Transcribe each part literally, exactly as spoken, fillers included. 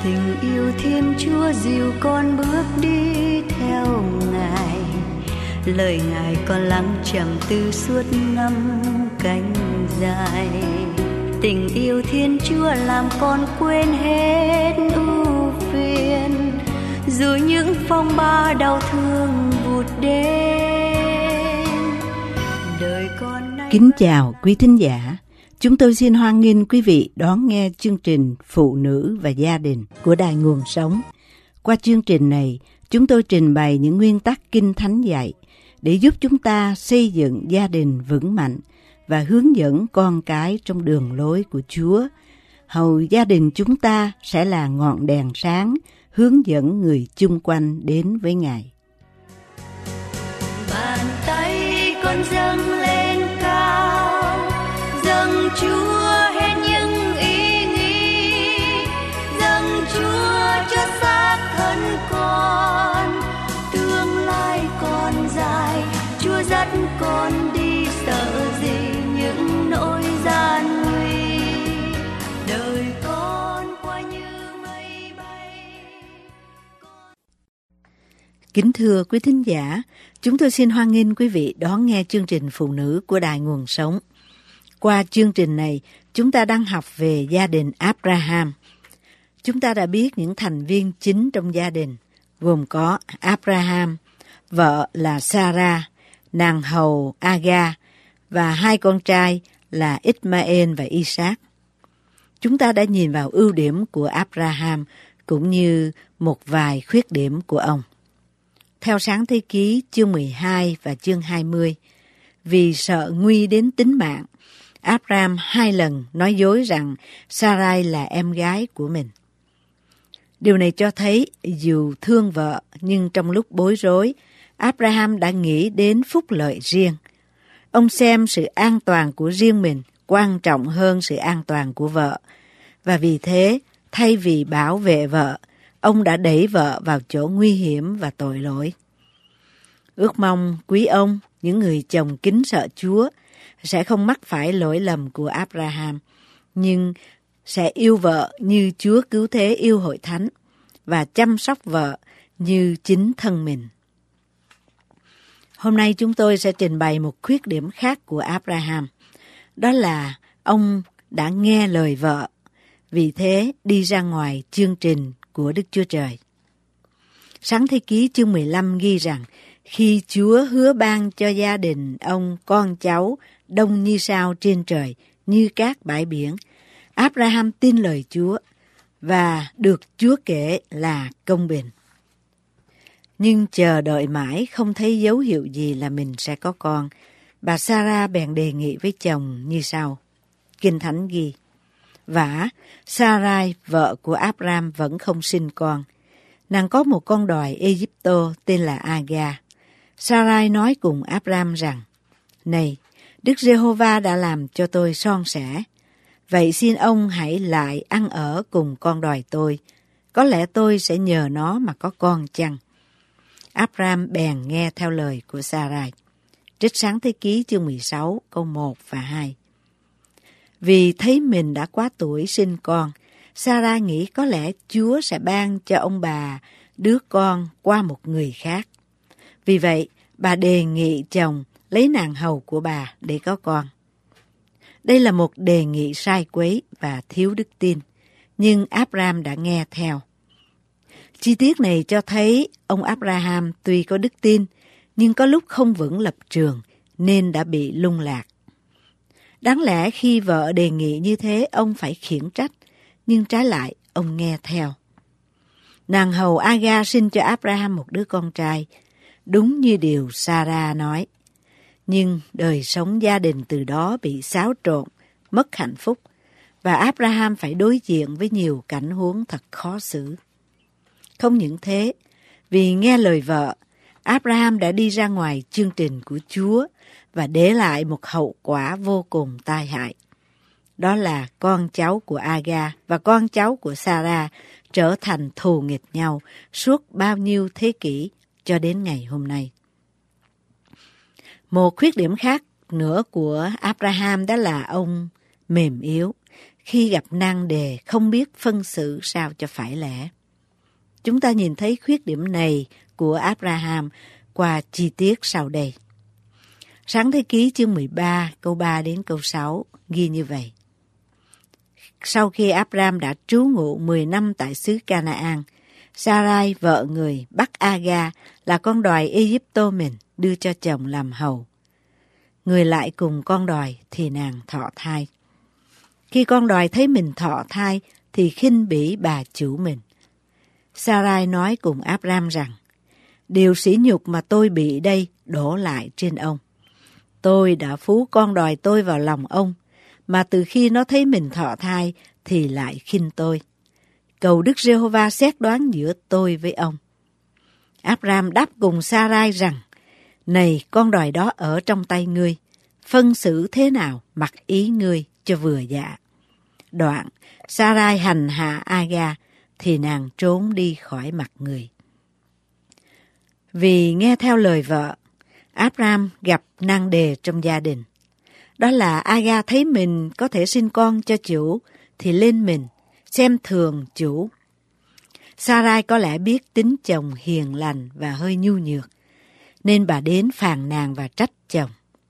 Tình yêu Thiên Chúa dìu con bước đi theo Ngài, lời Ngài con lắng trầm tư suốt năm cánh dài. Tình yêu Thiên Chúa làm con quên hết ưu phiền, dù những phong ba đau thương vụt đến. Đời con nay... Kính chào quý thính giả. Chúng tôi xin hoan nghênh quý vị đón nghe chương trình Phụ nữ và gia đình của Đài Nguồn Sống. Qua chương trình này, chúng tôi trình bày những nguyên tắc Kinh Thánh dạy để giúp chúng ta xây dựng gia đình vững mạnh và hướng dẫn con cái trong đường lối của Chúa. Hầu gia đình chúng ta sẽ là ngọn đèn sáng hướng dẫn người chung quanh đến với Ngài. Bàn tay con dâng lên cao, dâng Chúa hết những ý nghĩ, dâng Chúa cho xác thân con. Tương lai còn dài, Chúa dắt con đi, sợ gì những nỗi gian nguy. Đời con qua như mây bay. Kính thưa quý thính giả, chúng tôi xin hoan nghênh quý vị đón nghe chương trình Phụ nữ của Đài Nguồn Sống. Qua chương trình này, chúng ta đang học về gia đình Abraham. Chúng ta đã biết những thành viên chính trong gia đình, gồm có Abraham, vợ là Sarah, nàng hầu Agar và hai con trai là Ishmael và Isaac. Chúng ta đã nhìn vào ưu điểm của Abraham cũng như một vài khuyết điểm của ông. Theo Sáng Thế Ký chương mười hai và chương hai mươi, vì sợ nguy đến tính mạng, Abraham hai lần nói dối rằng Sarai là em gái của mình. Điều này cho thấy dù thương vợ nhưng trong lúc bối rối, Abraham đã nghĩ đến phúc lợi riêng. Ông xem sự an toàn của riêng mình quan trọng hơn sự an toàn của vợ. Và vì thế, thay vì bảo vệ vợ, ông đã đẩy vợ vào chỗ nguy hiểm và tội lỗi. Ước mong quý ông, những người chồng kính sợ Chúa, sẽ không mắc phải lỗi lầm của Abraham, nhưng sẽ yêu vợ như Chúa Cứu Thế yêu Hội Thánh và chăm sóc vợ như chính thân mình. Hôm nay chúng tôi sẽ trình bày một khuyết điểm khác của Abraham. Đó là ông đã nghe lời vợ, vì thế đi ra ngoài chương trình của Đức Chúa Trời. Sáng Thế Ký chương mười lăm ghi rằng, khi Chúa hứa ban cho gia đình ông con cháu đông như sao trên trời, như các bãi biển, Abraham tin lời Chúa và được Chúa kể là công bình. Nhưng chờ đợi mãi không thấy dấu hiệu gì là mình sẽ có con, bà Sarah bèn đề nghị với chồng như sau. Kinh Thánh ghi, vả Sarai vợ của Abraham vẫn không sinh con. Nàng có một con đòi Egypto tên là Agar. Sarai nói cùng Abraham rằng, này, Đức Giê-hô-va đã làm cho tôi son sẻ. Vậy xin ông hãy lại ăn ở cùng con đòi tôi. Có lẽ tôi sẽ nhờ nó mà có con chăng? Abraham bèn nghe theo lời của Sarai. Trích Sáng Thế Ký chương mười sáu câu một và hai. Vì thấy mình đã quá tuổi sinh con, Sarai nghĩ có lẽ Chúa sẽ ban cho ông bà đứa con qua một người khác. Vì vậy, bà đề nghị chồng lấy nàng hầu của bà để có con. Đây là một đề nghị sai quấy và thiếu đức tin, nhưng Abraham đã nghe theo. Chi tiết này cho thấy ông Abraham tuy có đức tin, nhưng có lúc không vững lập trường nên đã bị lung lạc. Đáng lẽ khi vợ đề nghị như thế ông phải khiển trách, nhưng trái lại ông nghe theo. Nàng hầu Agar sinh cho Abraham một đứa con trai, đúng như điều Sarah nói. Nhưng đời sống gia đình từ đó bị xáo trộn, mất hạnh phúc, và Abraham phải đối diện với nhiều cảnh huống thật khó xử. Không những thế, vì nghe lời vợ, Abraham đã đi ra ngoài chương trình của Chúa và để lại một hậu quả vô cùng tai hại. Đó là con cháu của Agar và con cháu của Sarah trở thành thù nghịch nhau suốt bao nhiêu thế kỷ cho đến ngày hôm nay. Một khuyết điểm khác nữa của Abraham đó là ông mềm yếu, khi gặp nan đề không biết phân xử sao cho phải lẽ. Chúng ta nhìn thấy khuyết điểm này của Abraham qua chi tiết sau đây. Sáng thế ký chương mười ba câu ba đến câu sáu ghi như vậy. Sau khi Abraham đã trú ngụ mười năm tại xứ Canaan, Sarai vợ người bắt Aga là con đòi Ai-cập mình đưa cho chồng làm hầu. Người lại cùng con đòi thì nàng thọ thai. Khi con đòi thấy mình thọ thai thì khinh bỉ bà chủ mình. Sarai nói cùng Abraham rằng, điều sỉ nhục mà tôi bị đây đổ lại trên ông. Tôi đã phú con đòi tôi vào lòng ông, mà từ khi nó thấy mình thọ thai thì lại khinh tôi. Cầu Đức Giê-hô-va xét đoán giữa tôi với ông. Abraham đáp cùng Sarai rằng, này con đòi đó ở trong tay ngươi, phân xử thế nào mặc ý ngươi cho vừa dạ. Đoạn, Sarai hành hạ Aga, thì nàng trốn đi khỏi mặt người. Vì nghe theo lời vợ, Abraham gặp nan đề trong gia đình. Đó là Aga thấy mình có thể sinh con cho chủ, thì lên mình, xem thường chủ. Sarai có lẽ biết tính chồng hiền lành và hơi nhu nhược, nên bà đến phàn nàn và trách chồng.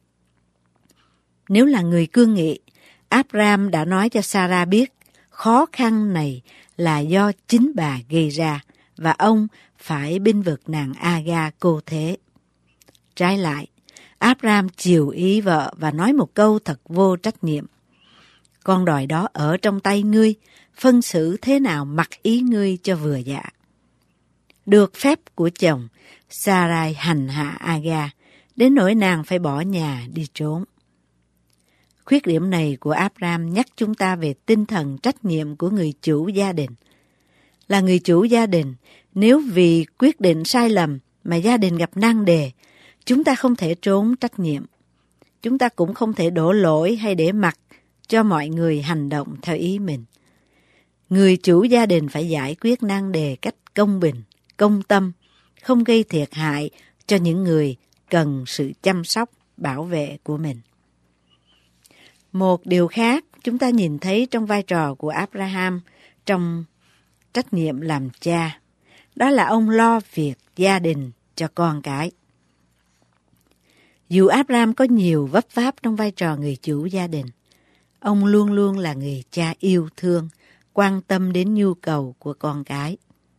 Nếu là người cương nghị, Abraham đã nói cho Sarah biết khó khăn này là do chính bà gây ra và ông phải bênh vực nàng Aga cô thế. Trái lại, Abraham chiều ý vợ và nói một câu thật vô trách nhiệm. Con đòi đó ở trong tay ngươi, phân xử thế nào mặc ý ngươi cho vừa dạ. Được phép của chồng, Sarai hành hạ Aga, đến nỗi nàng phải bỏ nhà đi trốn. Khuyết điểm này của Abraham nhắc chúng ta về tinh thần trách nhiệm của người chủ gia đình. Là người chủ gia đình, nếu vì quyết định sai lầm mà gia đình gặp nan đề, chúng ta không thể trốn trách nhiệm. Chúng ta cũng không thể đổ lỗi hay để mặc cho mọi người hành động theo ý mình. Người chủ gia đình phải giải quyết nan đề cách công bình, công tâm, không gây thiệt hại cho những người cần sự chăm sóc, bảo vệ của mình. Một điều khác chúng ta nhìn thấy trong vai trò của Abraham trong trách nhiệm làm cha, đó là ông lo việc gia đình cho con cái. Dù Abraham có nhiều vấp váp trong vai trò người chủ gia đình, ông luôn luôn là người cha yêu thương, quan tâm đến nhu cầu của con cái.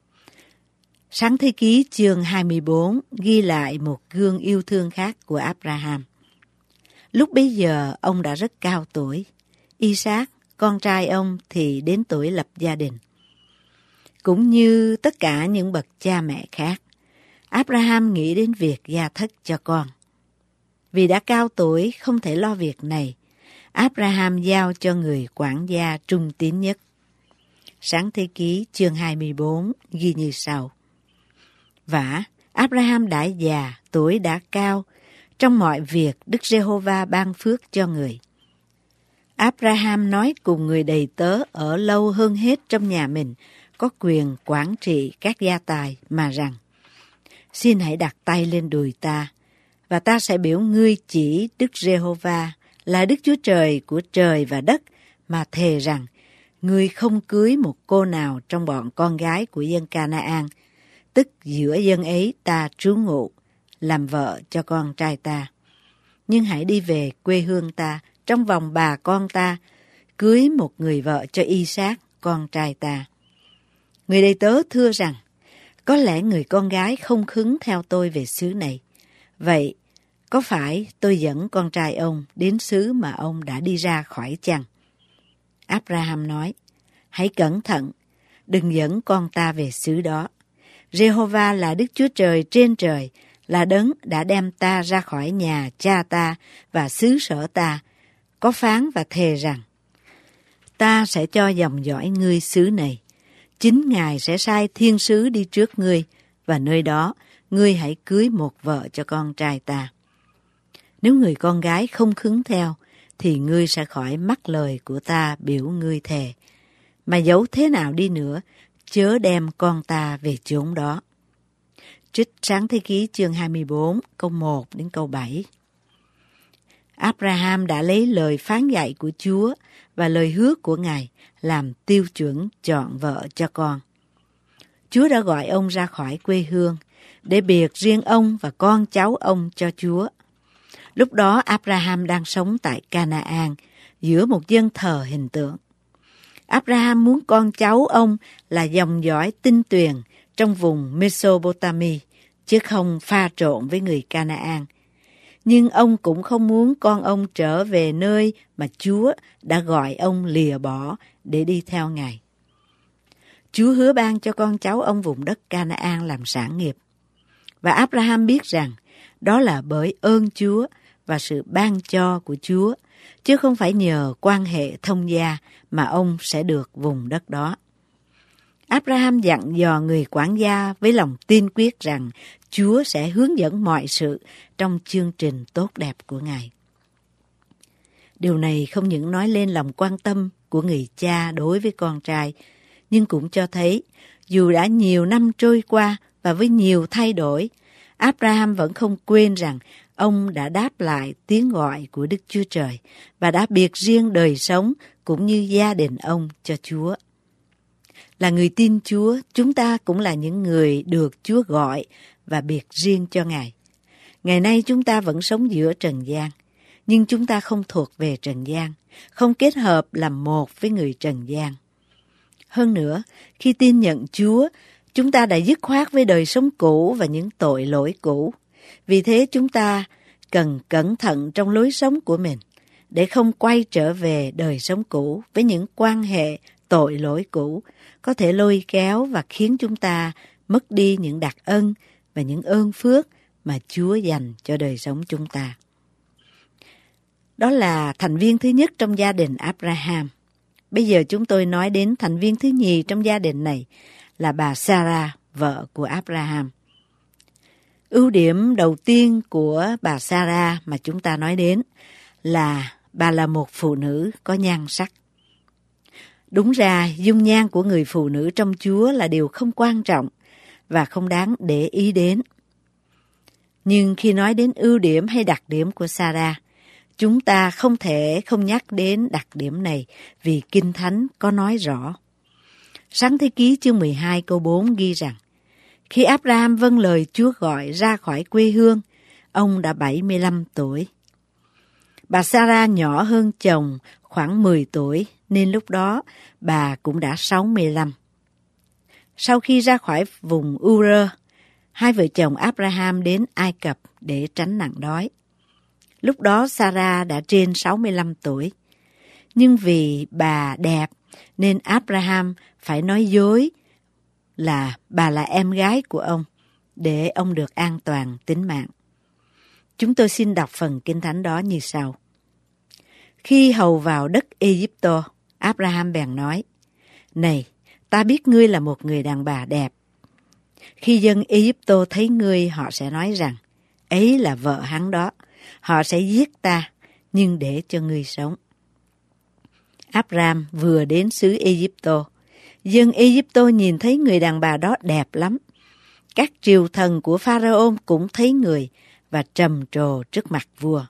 Sáng thế ký chương hai mươi bốn ghi lại một gương yêu thương khác của Abraham. Lúc bấy giờ ông đã rất cao tuổi. Isaac, con trai ông thì đến tuổi lập gia đình. Cũng như tất cả những bậc cha mẹ khác, Abraham nghĩ đến việc gia thất cho con. Vì đã cao tuổi không thể lo việc này, Abraham giao cho người quản gia trung tín nhất. Sáng thế ký chương hai mươi bốn ghi như sau. Vả, Abraham đã già, tuổi đã cao, trong mọi việc Đức Giê-hô-va ban phước cho người. Abraham nói cùng người đầy tớ ở lâu hơn hết trong nhà mình, có quyền quản trị các gia tài mà rằng, xin hãy đặt tay lên đùi ta, và ta sẽ biểu ngươi chỉ Đức Giê-hô-va là Đức Chúa Trời của trời và đất, mà thề rằng, ngươi không cưới một cô nào trong bọn con gái của dân Canaan, tức giữa dân ấy ta trú ngụ, làm vợ cho con trai ta. Nhưng hãy đi về quê hương ta, trong vòng bà con ta, cưới một người vợ cho Isaac, con trai ta. Người đầy tớ thưa rằng, có lẽ người con gái không khứng theo tôi về xứ này. Vậy, có phải tôi dẫn con trai ông đến xứ mà ông đã đi ra khỏi chăng? Abraham nói, hãy cẩn thận, đừng dẫn con ta về xứ đó. Giê-hô-va là Đức Chúa Trời trên trời, là đấng đã đem ta ra khỏi nhà cha ta và xứ sở ta, có phán và thề rằng, ta sẽ cho dòng dõi ngươi xứ này. Chính Ngài sẽ sai thiên sứ đi trước ngươi, và nơi đó ngươi hãy cưới một vợ cho con trai ta. Nếu người con gái không khứng theo, thì ngươi sẽ khỏi mắc lời của ta biểu ngươi thề. Mà dẫu thế nào đi nữa, chớ đem con ta về chốn đó. Trích Sáng thế ký chương hai mươi bốn, câu một đến câu bảy. Abraham đã lấy lời phán dạy của Chúa và lời hứa của Ngài làm tiêu chuẩn chọn vợ cho con. Chúa đã gọi ông ra khỏi quê hương để biệt riêng ông và con cháu ông cho Chúa. Lúc đó Abraham đang sống tại Canaan giữa một dân thờ hình tượng. Abraham muốn con cháu ông là dòng dõi tinh tuyền trong vùng Mesopotamia, chứ không pha trộn với người Canaan. Nhưng ông cũng không muốn con ông trở về nơi mà Chúa đã gọi ông lìa bỏ để đi theo Ngài. Chúa hứa ban cho con cháu ông vùng đất Canaan làm sản nghiệp. Và Abraham biết rằng đó là bởi ơn Chúa và sự ban cho của Chúa, chứ không phải nhờ quan hệ thông gia mà ông sẽ được vùng đất đó. Abraham dặn dò người quản gia với lòng tin quyết rằng Chúa sẽ hướng dẫn mọi sự trong chương trình tốt đẹp của Ngài. Điều này không những nói lên lòng quan tâm của người cha đối với con trai, nhưng cũng cho thấy dù đã nhiều năm trôi qua và với nhiều thay đổi, Abraham vẫn không quên rằng ông đã đáp lại tiếng gọi của Đức Chúa Trời và đã biệt riêng đời sống cũng như gia đình ông cho Chúa. Là người tin Chúa, chúng ta cũng là những người được Chúa gọi và biệt riêng cho Ngài. Ngày nay chúng ta vẫn sống giữa trần gian, nhưng chúng ta không thuộc về trần gian, không kết hợp làm một với người trần gian. Hơn nữa, khi tin nhận Chúa, chúng ta đã dứt khoát với đời sống cũ và những tội lỗi cũ. Vì thế chúng ta cần cẩn thận trong lối sống của mình, để không quay trở về đời sống cũ với những quan hệ tội lỗi cũ, có thể lôi kéo và khiến chúng ta mất đi những đặc ân và những ơn phước mà Chúa dành cho đời sống chúng ta. Đó là thành viên thứ nhất trong gia đình Abraham. Bây giờ chúng tôi nói đến thành viên thứ nhì trong gia đình này là bà Sarah, vợ của Abraham. Ưu điểm đầu tiên của bà Sarah mà chúng ta nói đến là bà là một phụ nữ có nhan sắc. Đúng ra, dung nhan của người phụ nữ trong Chúa là điều không quan trọng và không đáng để ý đến. Nhưng khi nói đến ưu điểm hay đặc điểm của Sarah, chúng ta không thể không nhắc đến đặc điểm này vì Kinh Thánh có nói rõ. Sáng thế ký chương mười hai câu bốn ghi rằng, khi Abraham vâng lời Chúa gọi ra khỏi quê hương, ông đã bảy mươi lăm tuổi. Bà Sarah nhỏ hơn chồng khoảng mười tuổi, nên lúc đó bà cũng đã sáu mươi lăm. Sau khi ra khỏi vùng Ur, hai vợ chồng Abraham đến Ai Cập để tránh nạn đói. Lúc đó Sarah đã trên sáu mươi lăm tuổi. Nhưng vì bà đẹp nên Abraham phải nói dối là bà là em gái của ông để ông được an toàn tính mạng. Chúng tôi xin đọc phần Kinh Thánh đó như sau. Khi hầu vào đất Ai-cập, Abraham bèn nói, này, ta biết ngươi là một người đàn bà đẹp. Khi dân Ai-cập thấy ngươi, họ sẽ nói rằng, ấy là vợ hắn đó. Họ sẽ giết ta, nhưng để cho ngươi sống. Abraham vừa đến xứ Ai-cập. Dân Ai-cập nhìn thấy người đàn bà đó đẹp lắm. Các triều thần của Pharaoh cũng thấy người và trầm trồ trước mặt vua.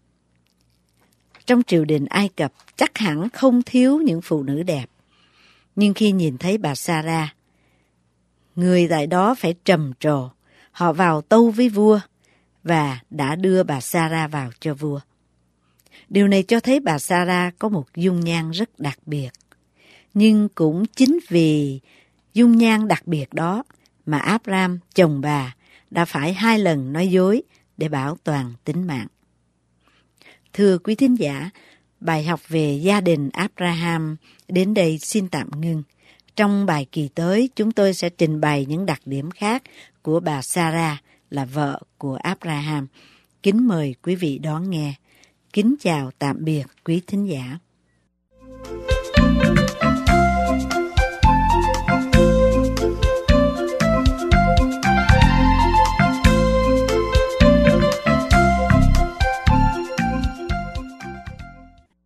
Trong triều đình Ai Cập chắc hẳn không thiếu những phụ nữ đẹp. Nhưng khi nhìn thấy bà Sarah, người tại đó phải trầm trồ. Họ vào tâu với vua và đã đưa bà Sarah vào cho vua. Điều này cho thấy bà Sarah có một dung nhan rất đặc biệt. Nhưng cũng chính vì dung nhan đặc biệt đó mà Abraham, chồng bà, đã phải hai lần nói dối để bảo toàn tính mạng. Thưa quý thính giả, bài học về gia đình Abraham đến đây xin tạm ngưng. Trong bài kỳ tới, chúng tôi sẽ trình bày những đặc điểm khác của bà Sarah là vợ của Abraham. Kính mời quý vị đón nghe. Kính chào tạm biệt quý thính giả.